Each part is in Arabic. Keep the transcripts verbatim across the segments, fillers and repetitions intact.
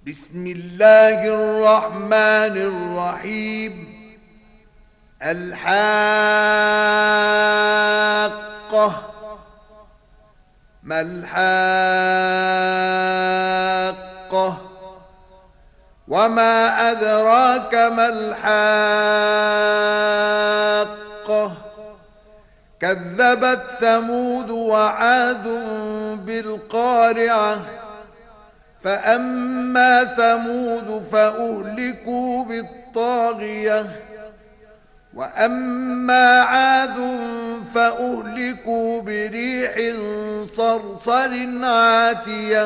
بسم الله الرحمن الرحيم. الحاقة. ما الحاقة؟ وما أدراك ما الحاقة؟ كذبت ثمود وعاد بالقارعة. فأما ثمود فأهلكوا بالطاغية، وأما عاد فأهلكوا بريح صرصر عاتية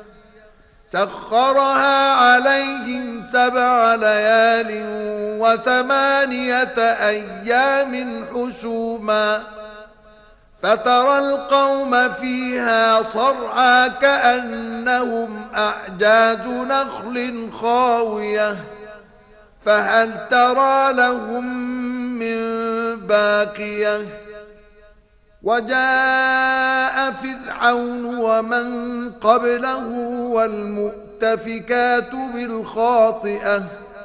سخرها عليهم سبع ليال وثمانية أيام حسوما، فترى القوم فيها صرعى كأنهم أعجاز نخل خاوية، فهل ترى لهم من باقية؟ وجاء فرعون ومن قبله والمؤتفكات بالخاطئة،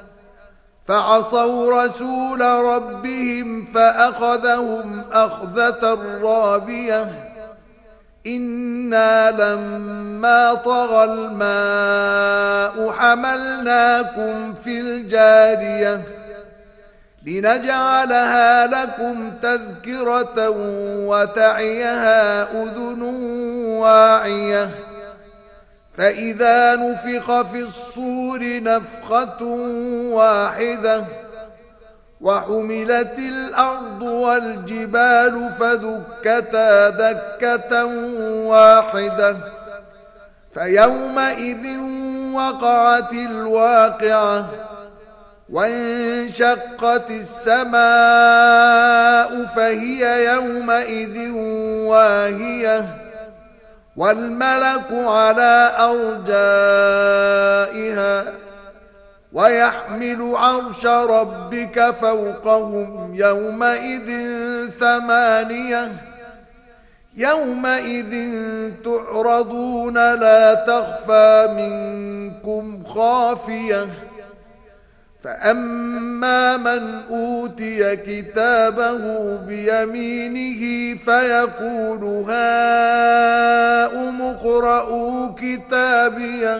فعصوا رسول ربهم فأخذهم أخذة رابية. إنا لما طغى الماء حملناكم في الجارية لنجعلها لكم تذكرة وتعيها أذن واعية. فإذا نفخ في الصور نفخة واحدة وحملت الأرض والجبال فدكتا دكة واحدة، فيومئذ وقعت الواقعة، وانشقت السماء فهي يومئذ واهية، والملك على أرجائها، ويحمل عرش ربك فوقهم يومئذ ثمانية. يومئذ تعرضون لا تخفى منكم خافية. فأما من أوتي كتابه بيمينه فيقول هاؤم اقرءوا كتابيه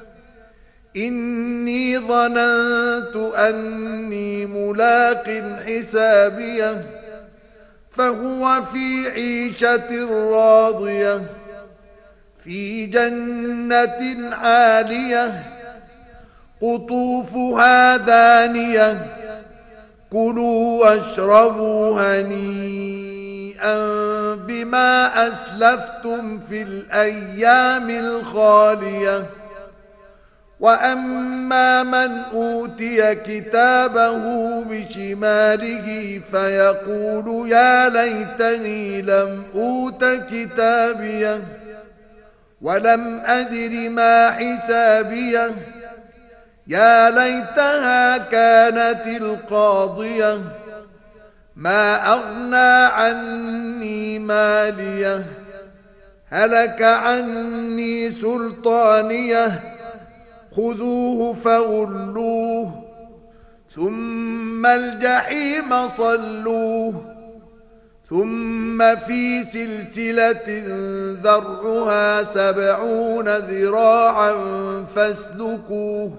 إني ظننت أني ملاق حسابيه، فهو في عيشة راضية في جنة عالية قطوفها دانية. كلوا واشربوا هنيئا بما أسلفتم في الأيام الخالية. وأما من أوتي كتابه بشماله فيقول يا ليتني لم أوت كتابيه ولم أدر ما حسابيه، يا ليتها كانت القاضية ما أغنى عني ماليه هلك عني سلطانيه خذوه فغلوه ثم الجحيم صلوه ثم في سلسلة ذرعها سبعون ذراعا فاسلكوه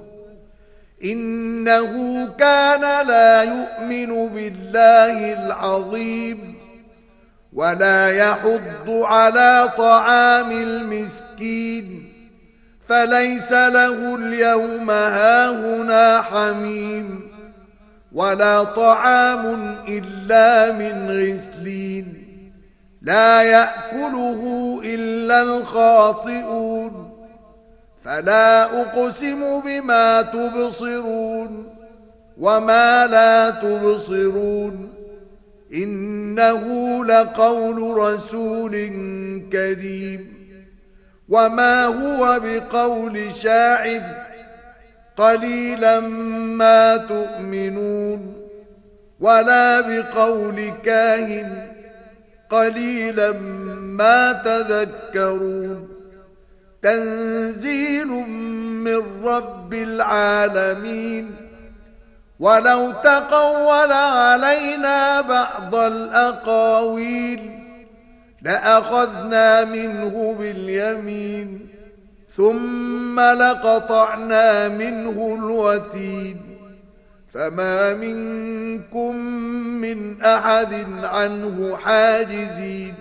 إنه كان لا يؤمن بالله العظيم ولا يحض على طعام المسكين، فليس له اليوم هاهنا حميم ولا طعام إلا من غسلين لا يأكله إلا الخاطئون. فلا أقسم بما تبصرون وما لا تبصرون إنه لقول رسول كريم وما هو بقول شاعر قليلا ما تؤمنون ولا بقول كاهن قليلا ما تذكرون. تنزيل من رب العالمين ولو تقول علينا بعض الأقاويل لأخذنا منه باليمين ثم لقطعنا منه الوتين فما منكم من أحد عنه حاجزين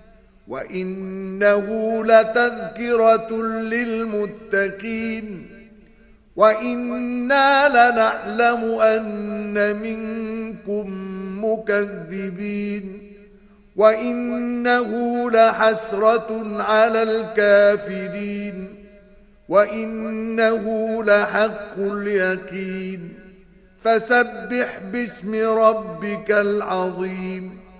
وإنه لتذكرة للمتقين وإنا لنعلم أن منكم مكذبين وإنه لحسرة على الكافرين وإنه لحق اليقين فسبح باسم ربك العظيم